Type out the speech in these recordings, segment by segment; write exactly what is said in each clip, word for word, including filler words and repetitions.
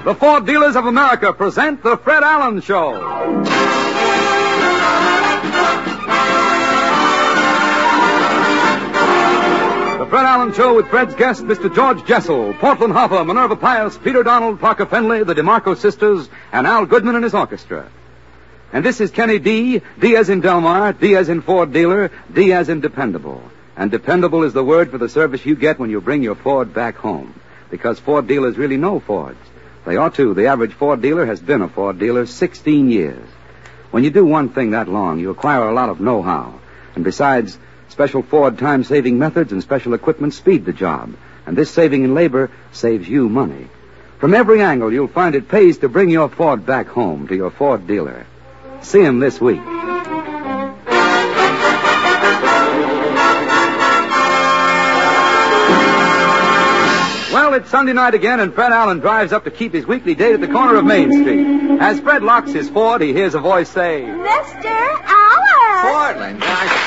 The Ford Dealers of America present The Fred Allen Show. The Fred Allen Show with Fred's guest, Mister George Jessel, Portland Hopper, Minerva Pius, Peter Donald, Parker Fenley, the DeMarco sisters, and Al Goodman and his orchestra. And this is Kenny D, D as in Delmar, D as in Ford Dealer, D as in Dependable. And dependable is the word for the service you get when you bring your Ford back home. Because Ford dealers really know Fords. They ought to. The average Ford dealer has been a Ford dealer sixteen years. When you do one thing that long, you acquire a lot of know-how. And besides, special Ford time-saving methods and special equipment speed the job. And this saving in labor saves you money. From every angle, you'll find it pays to bring your Ford back home to your Ford dealer. See him this week. Well, it's Sunday night again, and Fred Allen drives up to keep his weekly date at the corner of Main Street. As Fred locks his Ford, he hears a voice say, Mister Allen! Portland, gosh,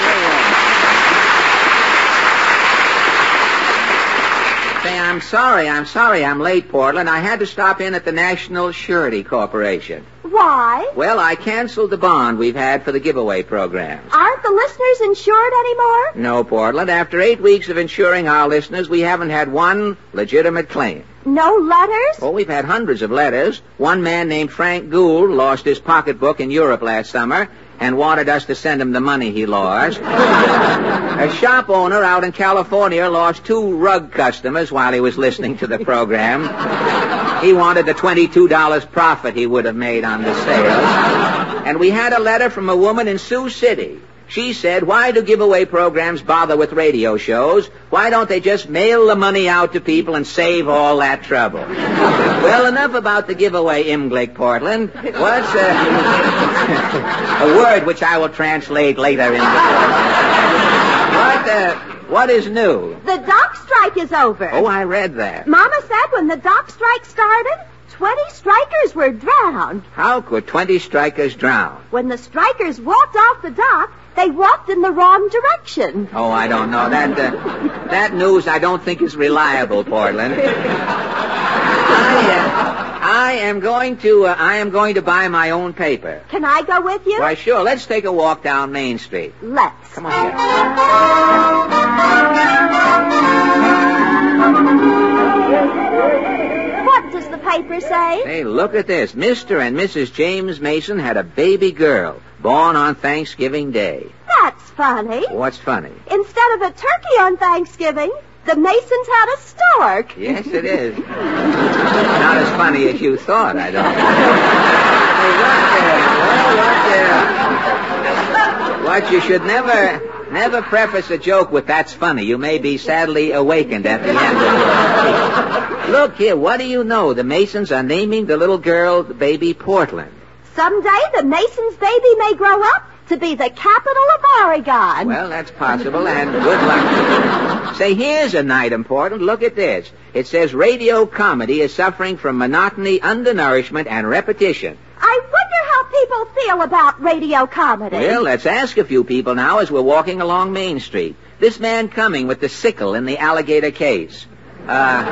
Say, I'm sorry, I'm sorry I'm late, Portland. I had to stop in at the National Surety Corporation. Why? Well, I canceled the bond we've had for the giveaway programs. Aren't the listeners insured anymore? No, Portland. After eight weeks of insuring our listeners, we haven't had one legitimate claim. No letters? Oh, we've had hundreds of letters. One man named Frank Gould lost his pocketbook in Europe last summer and wanted us to send him the money he lost. A shop owner out in California lost two rug customers while he was listening to the program. He wanted the twenty-two dollars profit he would have made on the sale. And we had a letter from a woman in Sioux City. She said, why do giveaway programs bother with radio shows? Why don't they just mail the money out to people and save all that trouble? Well, enough about the giveaway, Imglick, Portland. What's uh, a word which I will translate later in the program. What, uh, what is new? The dock strike is over. Oh, I read that. Mama said when the dock strike started, twenty strikers were drowned. How could twenty strikers drown? When the strikers walked off the dock, they walked in the wrong direction. Oh, I don't know. That uh, that news I don't think is reliable, Portland. I, uh, I am going to uh, I am going to buy my own paper. Can I go with you? Why, sure. Let's take a walk down Main Street. Let's. Come on here. What does the paper say? Hey, look at this. Mister and Missus James Mason had a baby girl born on Thanksgiving Day. That's funny. What's funny? Instead of a turkey on Thanksgiving, the Masons had a stork. Yes, it is. Not as funny as you thought, I don't know. Well, what, uh, what you should never, never preface a joke with "that's funny." You may be sadly awakened at the end of it. Look here, what do you know? The Masons are naming the little girl the baby Portland. Someday the Masons' baby may grow up to be the capital of Oregon. Well, that's possible, and good luck. Say, here's an item, Portland. Look at this. It says radio comedy is suffering from monotony, undernourishment, and repetition. I wonder how people feel about radio comedy. Well, let's ask a few people now as we're walking along Main Street. This man coming with the sickle in the alligator case. Uh...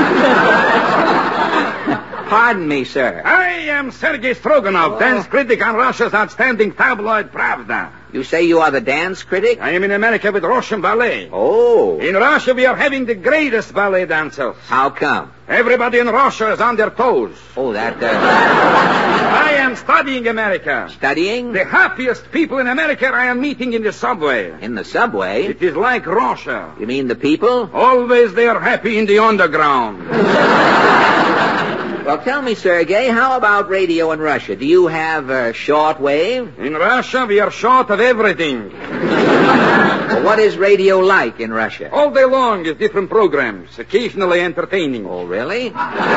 Pardon me, sir. I am Sergei Stroganov, Oh. dance critic on Russia's outstanding tabloid Pravda. You say you are the dance critic? I am in America with Russian ballet. Oh. In Russia, we are having the greatest ballet dancers. How come? Everybody in Russia is on their toes. Oh, that, uh... I am studying America. Studying? The happiest people in America I am meeting in the subway. In the subway? It is like Russia. You mean the people? Always they are happy in the underground. Well, tell me, Sergei, how about radio in Russia? Do you have uh, short wave? In Russia, we are short of everything. Well, what is radio like in Russia? All day long is different programs, occasionally entertaining. Oh, really?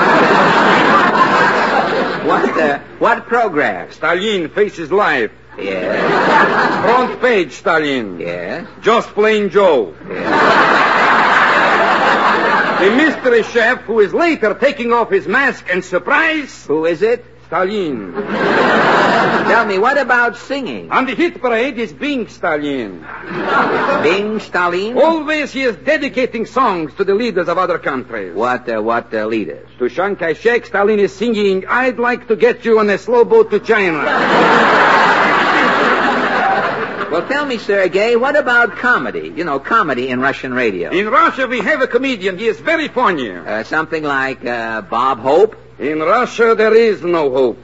What, uh, what program? Stalin faces life. Yes. Front page Stalin. Yes. Just plain Joe. Yes. The mystery chef who is later taking off his mask and surprise. Who is it? Stalin. Tell me, what about singing? On the hit parade is Bing Stalin. Bing Stalin? Always he is dedicating songs to the leaders of other countries. What, uh, what uh, leaders? To Chiang Kai-shek, Stalin is singing, I'd like to get you on a slow boat to China. Well, tell me, Sergei, what about comedy? You know, comedy in Russian radio. In Russia, we have a comedian. He is very funny. Uh, something like uh, Bob Hope? In Russia, there is no hope.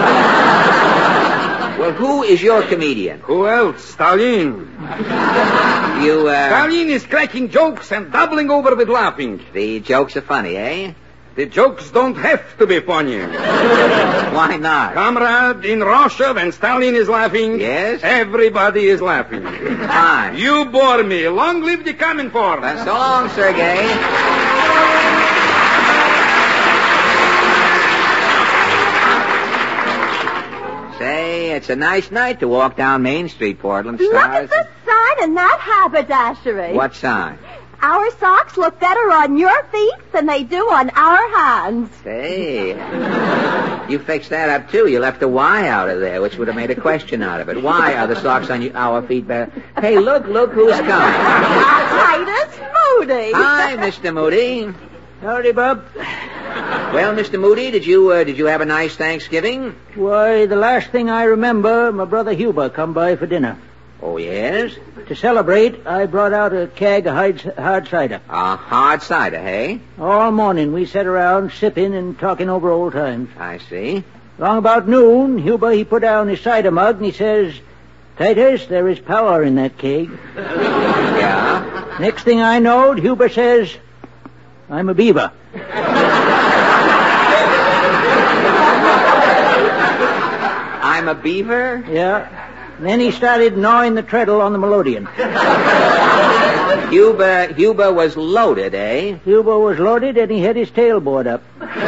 Well, who is your comedian? Who else? Stalin. You, uh... Stalin is cracking jokes and doubling over with laughing. The jokes are funny, eh? The jokes don't have to be funny. Why not? Comrade, in Russia, when Stalin is laughing, yes, everybody is laughing. Fine. You bore me. Long live the Cominform. Uh, so long, Sergei. Say, it's a nice night to walk down Main Street, Portland. Look Stars. at the sign in that haberdashery. What sign? Our socks look better on your feet than they do on our hands. Say, you fixed that up, too. You left a Y out of there, which would have made a question out of it. Why are the socks on you, our feet better? Hey, look, look who's coming. Titus Moody. Hi, Mister Moody. Howdy, Bob. Well, Mister Moody, did you uh, did you have a nice Thanksgiving? Why, the last thing I remember, my brother Huber come by for dinner. Oh, yes? To celebrate, I brought out a keg of hard, hard cider. A hard cider, hey? All morning we sat around sipping and talking over old times. I see. Long about noon, Huber, he put down his cider mug and he says, Titus, there is power in that keg. Yeah? Next thing I knowed, Huber says, I'm a beaver. I'm a beaver? Yeah. And then he started gnawing the treadle on the melodeon. Huber, Huber was loaded, eh? Huber was loaded and he had his tailboard up.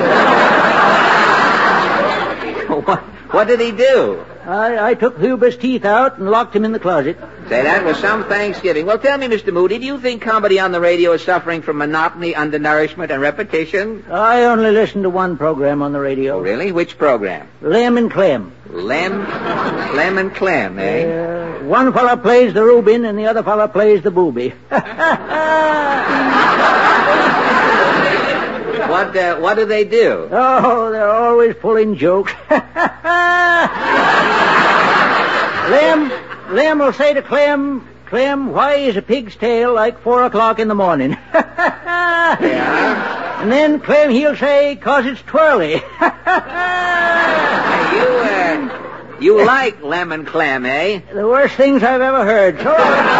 what, what did he do? I, I took Huber's teeth out and locked him in the closet. Say, that was some Thanksgiving. Well, tell me, Mister Moody, do you think comedy on the radio is suffering from monotony, undernourishment, and repetition? I only listen to one program on the radio. Oh, really? Which program? Lem and Clem. Lem, Lem and Clem, eh? Uh, one fella plays the Reuben and the other fella plays the booby. What, uh, what do they do? Oh, they're always pulling jokes. Lem, Lem will say to Clem, Clem, why is a pig's tail like four o'clock in the morning? Yeah? And then Clem, he'll say, 'cause it's twirly. Hey, you, uh, you like Lem and Clem, eh? The worst things I've ever heard. So...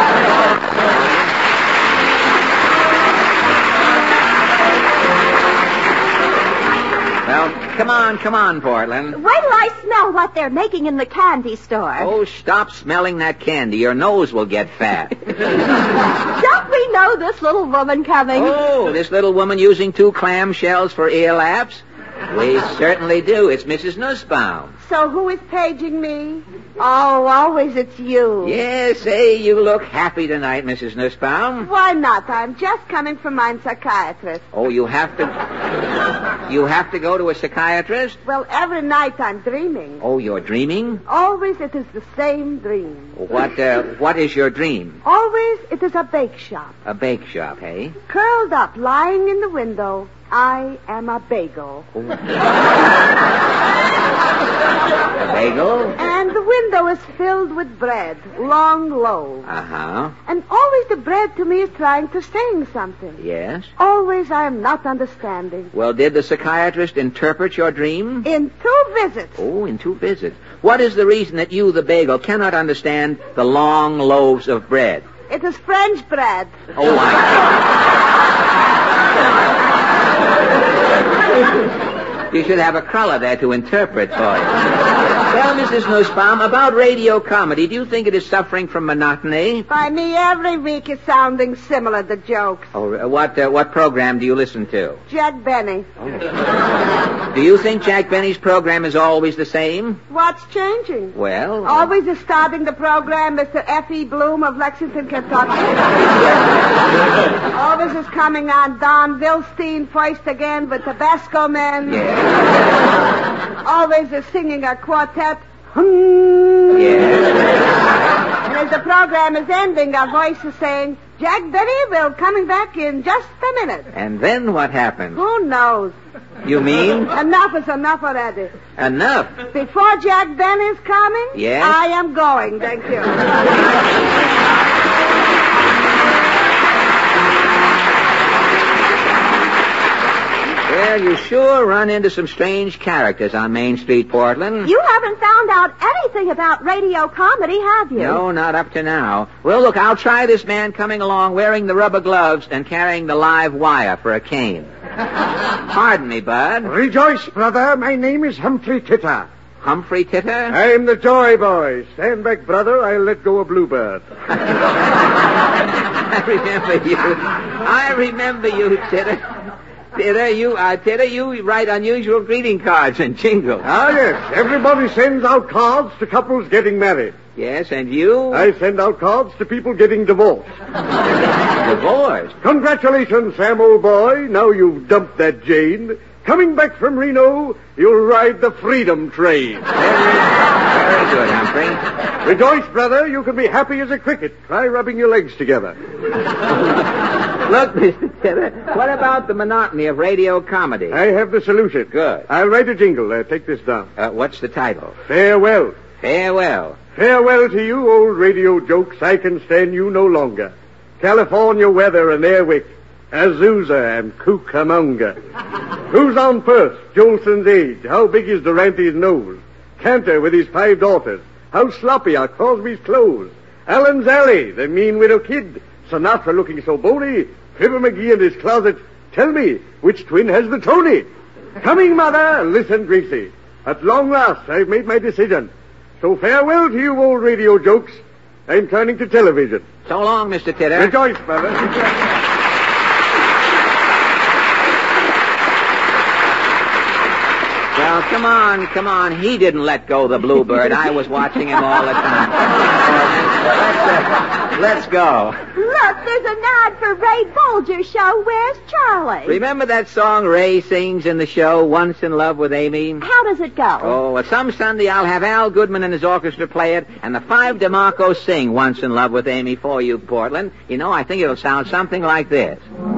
Well, come on, come on, Portland. Wait till I smell what they're making in the candy store. Oh, stop smelling that candy. Your nose will get fat. Don't we know this little woman coming? Oh, this little woman using two clam shells for ear laps? We certainly do. It's Missus Nussbaum. So who is paging me? Oh, always it's you. Yes, say, you look happy tonight, Missus Nussbaum. Why not? I'm just coming from my psychiatrist. Oh, you have to... You have to go to a psychiatrist? Well, every night I'm dreaming. Oh, you're dreaming? Always it is the same dream. What, uh, what is your dream? Always it is a bake shop. A bake shop, hey? Curled up, lying in the window, I am a bagel. Oh. A bagel? And the window is filled with bread, long loaves. Uh-huh. And always the bread to me is trying to sing something. Yes? Always I am not understanding. Well, did the psychiatrist interpret your dream? In two visits. Oh, in two visits. What is the reason that you, the bagel, cannot understand the long loaves of bread? It is French bread. Oh, I... You should have a cruller there to interpret for you. Well, Missus Nussbaum, about radio comedy, do you think it is suffering from monotony? By me, every week is sounding similar, the jokes. Oh, uh, what uh, what program do you listen to? Jack Benny. Oh. Do you think Jack Benny's program is always the same? What's changing? Well... Always is starting the program Mister F E. Bloom of Lexington, Kentucky. Always is coming on Don Vilstein first again with Tabasco Men. Yeah. always is singing a quartet. Hmm. Yes. And as the program is ending, a voice is saying, Jack Benny will coming back in just a minute. And then what happened? Who knows? You mean? Enough is enough already. Enough. Before Jack Benny's coming, yes? I am going. Thank you. Well, you sure run into some strange characters on Main Street, Portland. You haven't found out anything about radio comedy, have you? No, not up to now. Well, look, I'll try this man coming along wearing the rubber gloves and carrying the live wire for a cane. Pardon me, Bud. Rejoice, brother. My name is Humphrey Titter. Humphrey Titter? I'm the Joy Boy. Stand back, brother. I'll let go a bluebird. I remember you. I remember you, Titter. Titter, you, uh, Titter, you write unusual greeting cards and jingles. Ah, yes. Everybody sends out cards to couples getting married. Yes, and you? I send out cards to people getting divorced. Divorced? Congratulations, Sam, old boy. Now you've dumped that Jane. Coming back from Reno, you'll ride the Freedom Train. Very, very good, Humphrey. Rejoice, brother. You can be happy as a cricket. Try rubbing your legs together. Look, Mister Titter, what about the monotony of radio comedy? I have the solution. Good. I'll write a jingle. Uh, take this down. Uh, what's the title? Farewell. Farewell. Farewell to you, old radio jokes. I can stand you no longer. California weather and Airwick, Azusa and Cucamonga. Who's on first? Jolson's age. How big is Durante's nose? Cantor with his five daughters. How sloppy are Crosby's clothes? Allen's Alley, the mean widow kid. Sinatra looking so bony. Fibber McGee in his closet. Tell me, which twin has the Tony? Coming, mother. Listen, Gracie. At long last, I've made my decision. So farewell to you, old radio jokes. I'm turning to television. So long, Mister Titter. Rejoice, brother. Well, come on, come on. He didn't let go the bluebird. I was watching him all the time. let's, uh, let's go. Look, there's an ad for Ray Bolger's show, Where's Charlie? Remember that song Ray sings in the show, Once in Love with Amy? How does it go? Oh, well, some Sunday I'll have Al Goodman and his orchestra play it, and the Five DeMarcos sing Once in Love with Amy for you, Portland. You know, I think it'll sound something like this.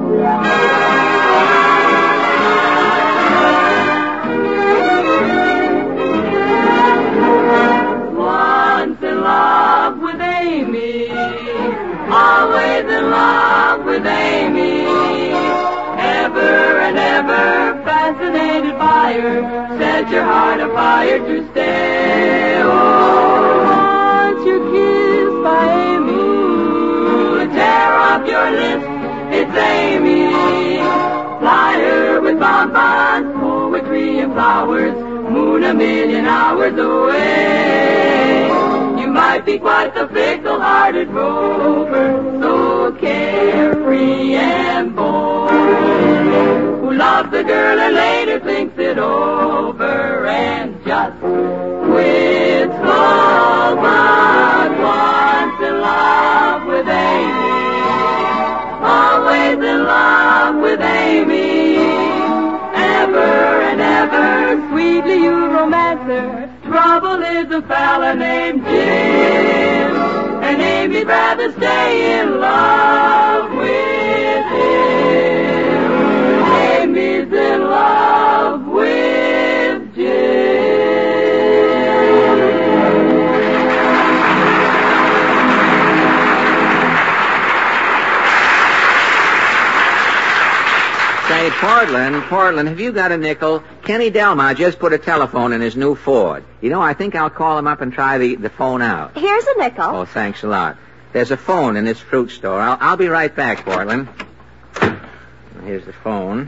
Always in love with Amy, ever and ever fascinated by her, set your heart afire to stay. Oh, once you're kissed by Amy, tear off your lips, it's Amy. Fly her with bonbons, poetry and flowers, moon a million hours away. You might be quite the fickle-hearted rover, so carefree and bold, who loves a girl and later thinks it over and just quits cold, but once in love with Amy, always in love with Amy, ever and ever sweetly you romance her. Trouble is a fella named Jim, and Amy'd rather stay in love with him. Amy's in love with Jim. Say, Portland, Portland, have you got a nickel? Kenny Delmar just put a telephone in his new Ford. You know, I think I'll call him up and try the, the phone out. Here's a nickel. Oh, thanks a lot. There's a phone in this fruit store. I'll, I'll be right back, Portland. Here's the phone.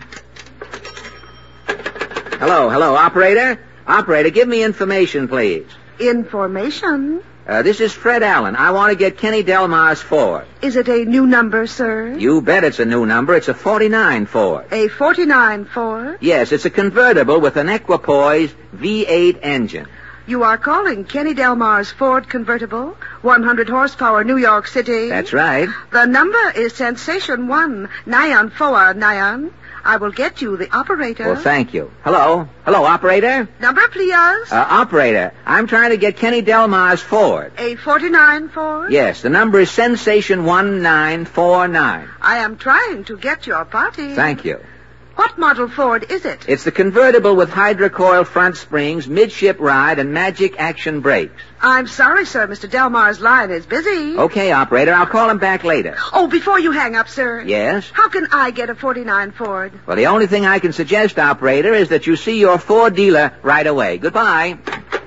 Hello, hello, operator? Operator, give me information, please. Information? Uh, this is Fred Allen. I want to get Kenny Delmar's Ford. Is it a new number, sir? You bet it's a new number. It's a forty-nine Ford. A forty-nine Ford? Yes, it's a convertible with an Equipoise V eight engine. You are calling Kenny Delmar's Ford convertible, one hundred horsepower, New York City. That's right. The number is Sensation one, Nyan Four Nyan. I will get you the operator. Well, thank you. Hello? Hello, operator? Number, please. Uh, operator, I'm trying to get Kenny Delmar's Ford. A forty-nine Ford? Yes, the number is Sensation one nine four nine. I am trying to get your party. Thank you. What model Ford is it? It's the convertible with hydrocoil front springs, midship ride, and magic action brakes. I'm sorry, sir. Mister Delmar's line is busy. Okay, operator, I'll call him back later. Oh, before you hang up, sir. Yes? How can I get a forty-nine Ford? Well, the only thing I can suggest, operator, is that you see your Ford dealer right away. Goodbye.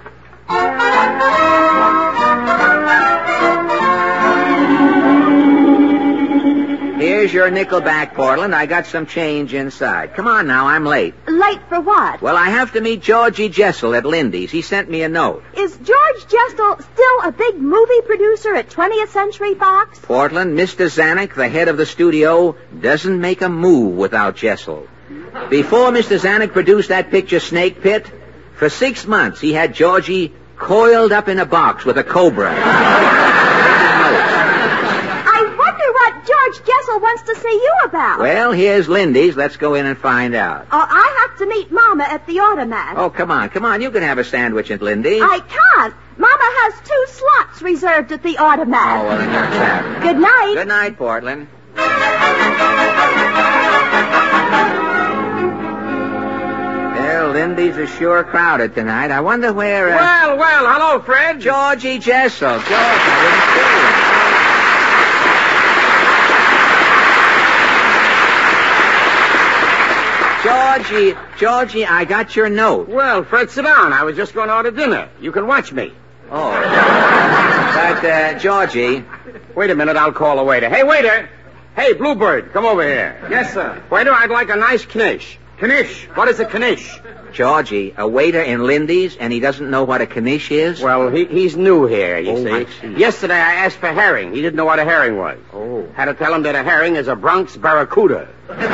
Here's your nickel back, Portland. I got some change inside. Come on now, I'm late. Late for what? Well, I have to meet Georgie Jessel at Lindy's. He sent me a note. Is George Jessel still a big movie producer at twentieth Century Fox? Portland, Mister Zanuck, the head of the studio, doesn't make a move without Jessel. Before Mister Zanuck produced that picture, Snake Pit, for six months he had Georgie coiled up in a box with a cobra. George Jessel wants to see you about. Well, here's Lindy's. Let's go in and find out. Oh, I have to meet Mama at the automat. Oh, come on, come on. You can have a sandwich at Lindy's. I can't. Mama has two slots reserved at the automat. Oh, well, then that's that. Good night. Good night, Portland. Well, Lindy's is sure crowded tonight. I wonder where... Uh... Well, well, hello, Fred. Georgie Jessel. George, I didn't see you. Georgie, Georgie, I got your note. Well, Fred, sit down. I was just going out to dinner. You can watch me. Oh. But, uh, Georgie... Wait a minute, I'll call the waiter. Hey, waiter! Hey, Bluebird, come over here. Yes, sir. Waiter, I'd like a nice knish. Knish. What is a knish? Georgie, a waiter in Lindy's, and he doesn't know what a knish is? Well, he, he's new here, you oh, see. I see. Yesterday I asked for herring. He didn't know what a herring was. Oh. Had to tell him that a herring is a Bronx barracuda.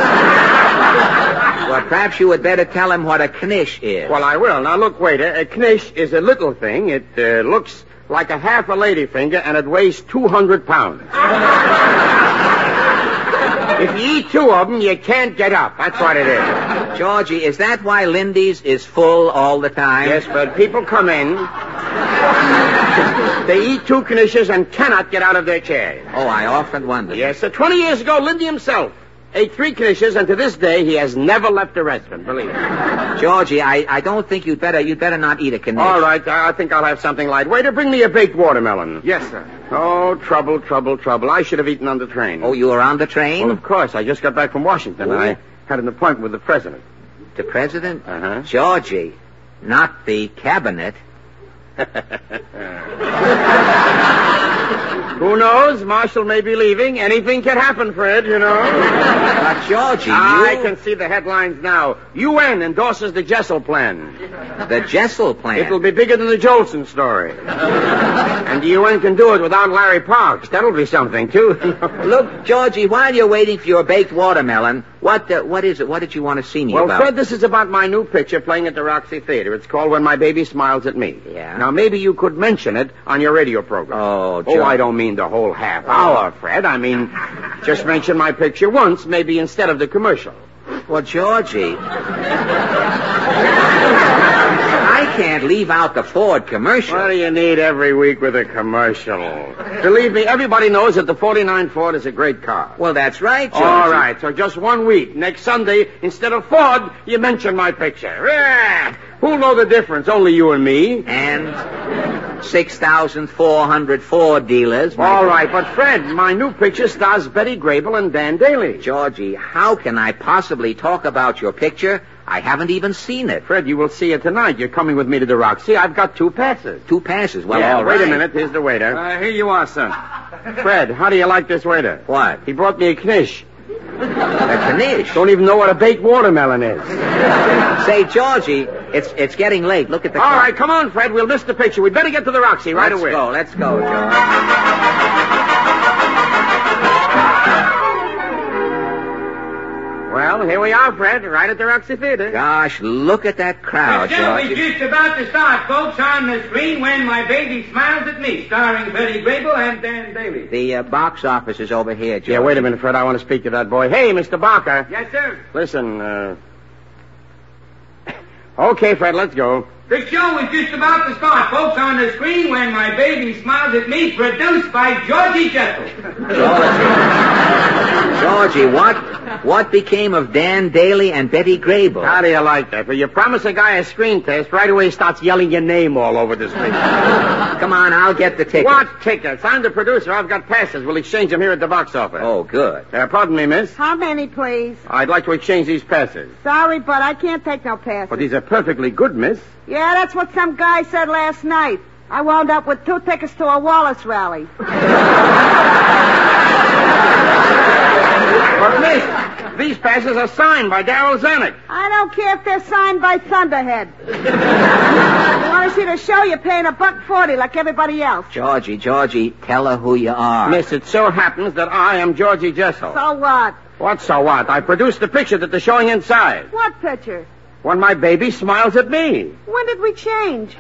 Well, perhaps you would better tell him what a knish is. Well, I will. Now, look, waiter, a knish is a little thing. It uh, looks like a half a lady finger, and it weighs two hundred pounds. If you eat two of them, you can't get up. That's what it is. Georgie, is that why Lindy's is full all the time? Yes, but people come in. They eat two knishes and cannot get out of their chairs. Oh, I often wonder. Yes, sir. Twenty years ago, Lindy himself ate three knishes, and to this day, he has never left the restaurant, believe me. Georgie, I, I don't think you'd better you'd better not eat a knish. All right, I think I'll have something light. Waiter, bring me a baked watermelon. Yes, sir. Oh, trouble, trouble, trouble. I should have eaten on the train. Oh, you were on the train? Well, of course. I just got back from Washington, and I had an appointment with the president. The president? Uh-huh. Georgie, not the cabinet. Who knows? Marshall may be leaving. Anything can happen, Fred, you know. But, Georgie, I you... can see the headlines now. U N endorses the Jessel plan. The Jessel plan? It'll be bigger than the Jolson story. And the U N can do it without Larry Parks. That'll be something, too. Look, Georgie, while you're waiting for your baked watermelon, what uh, what is it? What did you want to see me well, about? Well, Fred, this is about my new picture playing at the Roxy Theater. It's called When My Baby Smiles at Me. Yeah? Now, maybe you could mention it on your radio program. Oh, George. Oh, I don't mean the whole half hour, Fred. I mean, just mention my picture once, maybe instead of the commercial. Well, Georgie... I can't leave out the Ford commercial. What do you need every week with a commercial? Believe me, everybody knows that the forty-nine Ford is a great car. Well, that's right, Georgie. All right, so just one week. Next Sunday, instead of Ford, you mention my picture. Yeah. Who'll know the difference? Only you and me. And six thousand four hundred Ford dealers. All right, but Fred, my new picture stars Betty Grable and Dan Daly. Georgie, how can I possibly talk about your picture? I haven't even seen it. Fred, you will see it tonight. You're coming with me to the Roxy. I've got two passes. Two passes? Well, yeah, all wait right. a minute. Here's the waiter. Uh, here you are, sir. Fred, how do you like this waiter? What? He brought me a knish. A knish? Don't even know what a baked watermelon is. Say, Georgie, it's it's getting late. Look at the All clock. right, come on, Fred. We'll miss the picture. We'd better get to the Roxy right let's away. Let's go. Let's go, George. Well, here we are. now, Fred, right at the Roxy Theater. Gosh, look at that crowd, The show is Georgie. just about to start, folks. On the screen, When My Baby Smiles at Me, starring Betty Grable and Dan Daly. The uh, box office is over here, Georgie. Yeah, wait a minute, Fred. I want to speak to that boy. Hey, Mister Barker. Yes, sir. Listen, uh... Okay, Fred, let's go. The show is just about to start, folks. On the screen, When My Baby Smiles at Me, produced by Georgie Jessel. Georgie. Georgie, what what became of Dan Daly and Betty Grable? How do you like that? Well, you promise a guy a screen test, right away he starts yelling your name all over the screen. Come on, I'll get the tickets. What tickets? I'm the producer. I've got passes. We'll exchange them here at the box office. Oh, good. Uh, pardon me, miss. How many, please? I'd like to exchange these passes. Sorry, but I can't take no passes. But these are perfectly good, miss. Yeah, that's what some guy said last night. I wound up with two tickets to a Wallace rally. But, miss, these passes are signed by Darrell Zanuck. I don't care if they're signed by Thunderhead. You want to see the show, you're paying a buck forty like everybody else. Georgie, Georgie, tell her who you are. Miss, it so happens that I am Georgie Jessel. So what? What so what? I produced the picture that they're showing inside. What picture? When my baby smiles at me. When did we change?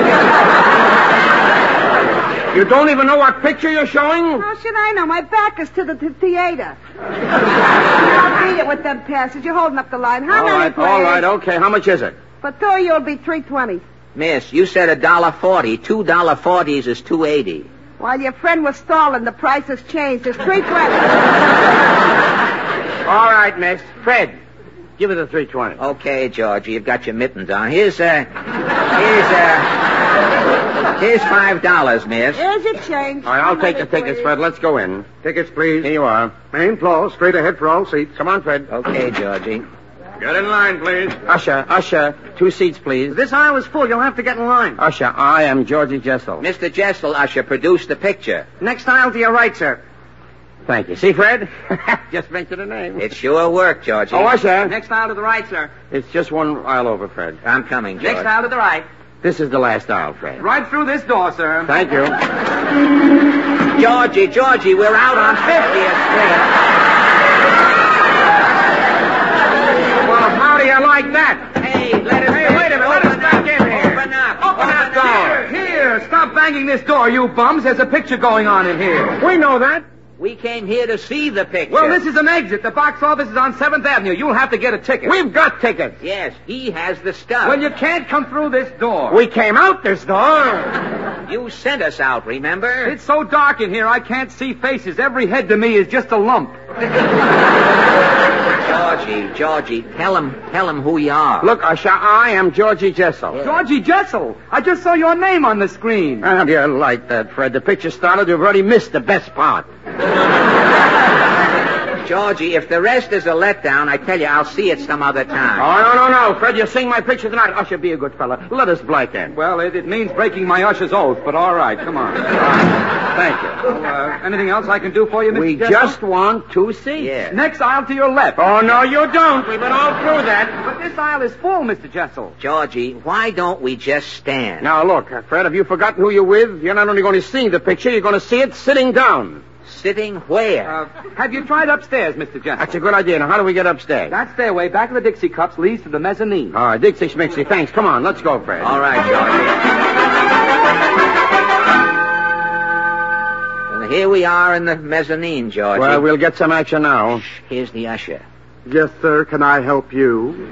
You don't even know what picture you're showing? How should I know? My back is to the th- theater. I'll beat it with them passes. You're holding up the line. How All many, right, please? all right, okay. How much is it? For two of you, it'll be three twenty. Miss, you said a dollar forty. Two dollar forties is two eighty. While your friend was stalling, the price has changed. It's three twenty. All right, miss. Fred, give her the three twenty. Okay, Georgie, you've got your mittens on. Here's, uh, here's, uh, here's five dollars, miss. Here's your change. All right, I'll How take the many, tickets, please? Fred. Let's go in. Tickets, please. Here you are. Main floor, straight ahead for all seats. Come on, Fred. Okay, Georgie. Get in line, please. Usher, usher, two seats, please. This aisle is full. You'll have to get in line. Usher, I am Georgie Jessel. Mister Jessel, usher, produce the picture. Next aisle to your right, sir. Thank you. See, Fred? Just mention a name. It sure worked, Georgie. Oh, usher. Next aisle to the right, sir. It's just one aisle over, Fred. I'm coming, George. Next aisle to the right. This is the last aisle, Fred. Right through this door, sir. Thank you. Georgie, Georgie, we're out on fiftieth Street. Well, how do you like that? Hey, let us Hey, wait a minute. Let us back in here. Open up. Open that door. Here, here, stop banging this door, you bums. There's a picture going on in here. We know that. We came here to see the picture. Well, this is an exit. The box office is on seventh Avenue. You'll have to get a ticket. We've got tickets. Yes, he has the stuff. Well, you can't come through this door. We came out this door. You sent us out, remember? It's so dark in here, I can't see faces. Every head to me is just a lump. Georgie, Georgie, tell him, tell him who you are. Look, Usher, I am Georgie Jessel. Georgie Jessel. I just saw your name on the screen. How do you like that, Fred? The picture started. You've already missed the best part. Georgie, if the rest is a letdown, I tell you, I'll see it some other time. Oh, no, no, no. Fred, you sing my picture tonight. Usher, be a good fella. Let us black in. Well, it, it means breaking my usher's oath, but all right, come on. Thank you. Uh, anything else I can do for you, Mister We Jessel? just want two seats. Yeah. Next aisle to your left. Oh, no, you don't. We've been all through that. But this aisle is full, Mister Jessel. Georgie, why don't we just stand? Now, look, uh, Fred, have you forgotten who you're with? You're not only going to see the picture, you're going to see it sitting down. Sitting where? Uh, have you tried upstairs, Mister Jessel? That's a good idea. Now, how do we get upstairs? That stairway back of the Dixie Cups leads to the mezzanine. All right, Dixie Schmixie, thanks. Come on, let's go, Fred. All right, Georgie. Well, here we are in the mezzanine, Georgie. Well, we'll get some action now. Here's the usher. Yes, sir. Can I help you?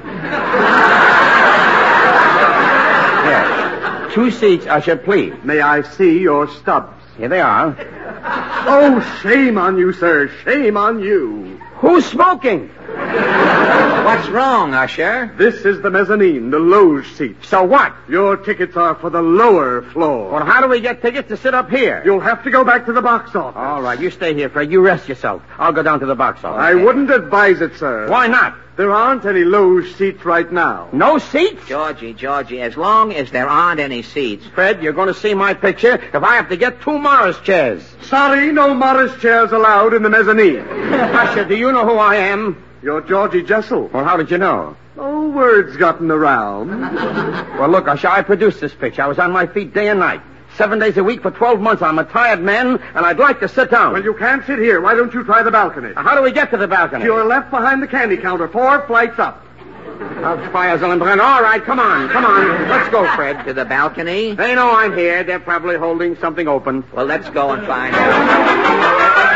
Yes. Two seats, Usher, please. May I see your stubs? Here they are. Oh, shame on you, sir. Shame on you. Who's smoking? What's wrong, usher? This is the mezzanine, the loge seat. So what? Your tickets are for the lower floor. Well, how do we get tickets to sit up here? You'll have to go back to the box office. All right, you stay here, Fred. You rest yourself. I'll go down to the box office. I wouldn't advise it, sir. Why not? There aren't any loge seats right now. No seats? Georgie, Georgie, as long as there aren't any seats. Fred, you're going to see my picture if I have to get two Morris chairs. Sorry, no Morris chairs allowed in the mezzanine. Usher, do you know who I am? You're Georgie Jessel. Well, how did you know? Oh, word's gotten around. Well, look, Usher, I produced this picture. I was on my feet day and night. seven days a week for twelve months. I'm a tired man, and I'd like to sit down. Well, you can't sit here. Why don't you try the balcony? How do we get to the balcony? To your left behind the candy counter, four flights up. Of fires and all right, come on, come on. Let's go, Fred. To the balcony? They know I'm here. They're probably holding something open. Well, let's go and find out.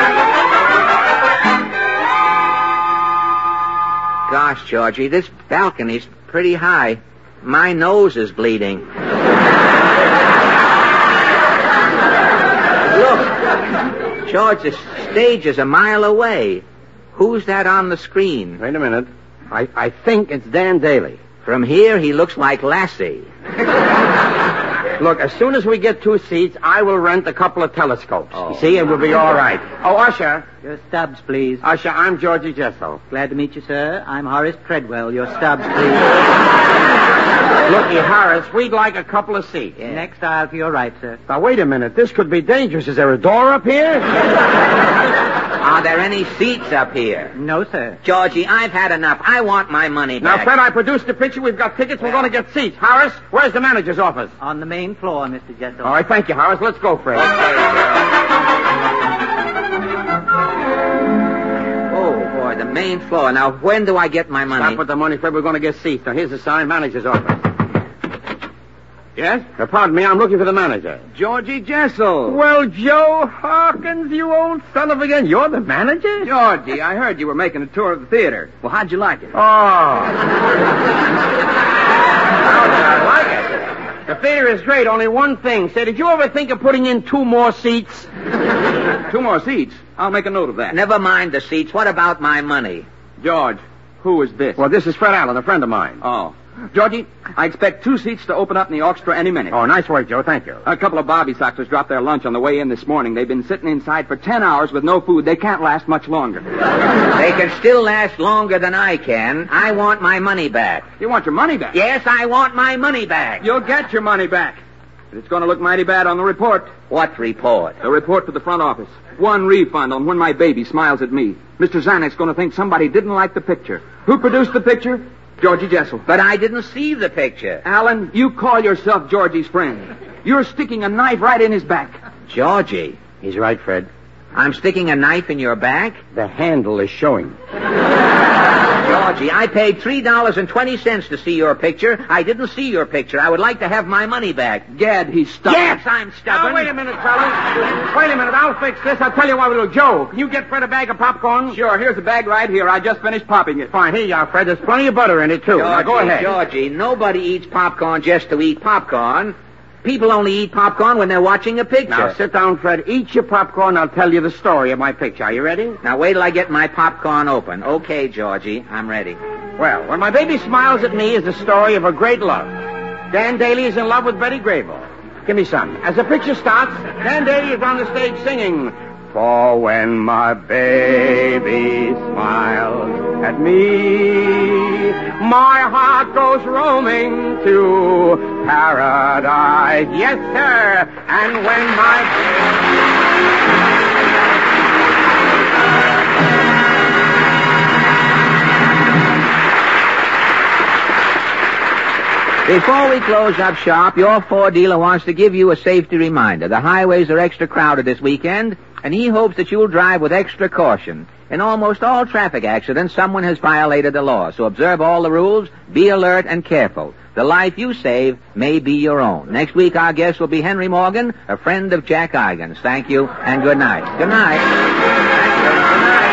Gosh, Georgie, this balcony's pretty high. My nose is bleeding. Look, George, the stage is a mile away. Who's that on the screen? Wait a minute. I, I think it's Dan Daly. From here, he looks like Lassie. Look, as soon as we get two seats, I will rent a couple of telescopes. Oh. You see, it will be all right. Oh, Usher. Your stubs, please. Usher, I'm Georgie Jessel. Glad to meet you, sir. I'm Horace Treadwell. Your stubs, please. Looky, Horace, we'd like a couple of seats. Yeah. Next aisle to your right, sir. Now, wait a minute. This could be dangerous. Is there a door up here? Are there any seats up here? No, sir. Georgie, I've had enough. I want my money back. Now, Fred, I produced the picture. We've got tickets. We're going to get seats. Horace, where's the manager's office? On the main floor, Mister Jessel. All right, thank you, Horace. Let's go, Fred. Oh, boy, the main floor. Now, when do I get my money? Stop with the money, Fred. We're going to get seats. Now, here's the sign, manager's office. Yes? Uh, pardon me, I'm looking for the manager. Georgie Jessel. Well, Joe Hawkins, you old son of a gun. You're the manager? Georgie, I heard you were making a tour of the theater. Well, how'd you like it? Oh. How'd I like it? The theater is great. Only one thing. Say, did you ever think of putting in two more seats? Two more seats? I'll make a note of that. Never mind the seats. What about my money? George, who is this? Well, this is Fred Allen, a friend of mine. Oh. Georgie, I expect two seats to open up in the orchestra any minute. Oh, nice work, Joe. Thank you. A couple of Bobby Soxers dropped their lunch on the way in this morning. They've been sitting inside for ten hours with no food. They can't last much longer. They can still last longer than I can. I want my money back. You want your money back? Yes, I want my money back. You'll get your money back. But it's going to look mighty bad on the report. What report? The report to the front office. One refund on When My Baby Smiles at Me. Mister Zanek's going to think somebody didn't like the picture. Who produced the picture? Georgie Jessel. But I didn't see the picture. Alan, you call yourself Georgie's friend. You're sticking a knife right in his back. Georgie. He's right, Fred. I'm sticking a knife in your back? The handle is showing. Georgie, I paid three dollars and twenty cents to see your picture. I didn't see your picture. I would like to have my money back. Gad, he's stubborn. Yes, I'm stubborn. Now, wait a minute, fellas. Wait a minute. I'll fix this. I'll tell you what we'll do. Joe, can you get Fred a bag of popcorn? Sure. Here's a bag right here. I just finished popping it. Fine. Here you are, Fred. There's plenty of butter in it, too. Georgie, now, go ahead. Georgie, nobody eats popcorn just to eat popcorn. People only eat popcorn when they're watching a picture. Now, sit down, Fred. Eat your popcorn. I'll tell you the story of my picture. Are you ready? Now, wait till I get my popcorn open. Okay, Georgie, I'm ready. Well, When My Baby Smiles at Me is the story of a great love. Dan Daly is in love with Betty Grable. Give me some. As the picture starts, Dan Daly is on the stage singing, "For when my baby smiles at me, my heart goes roaming to paradise." Yes, sir. And when my... Before we close up shop, your Ford dealer wants to give you a safety reminder. The highways are extra crowded this weekend, and he hopes that you'll drive with extra caution. In almost all traffic accidents, someone has violated the law, so observe all the rules, be alert and careful. The life you save may be your own. Next week, our guest will be Henry Morgan, a friend of Jack Eigens. Thank you, and good night. Good night. Thank you. Good night.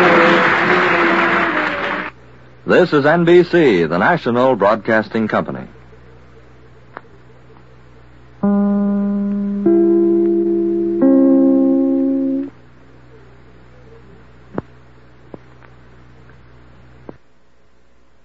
This is N B C, the national broadcasting company.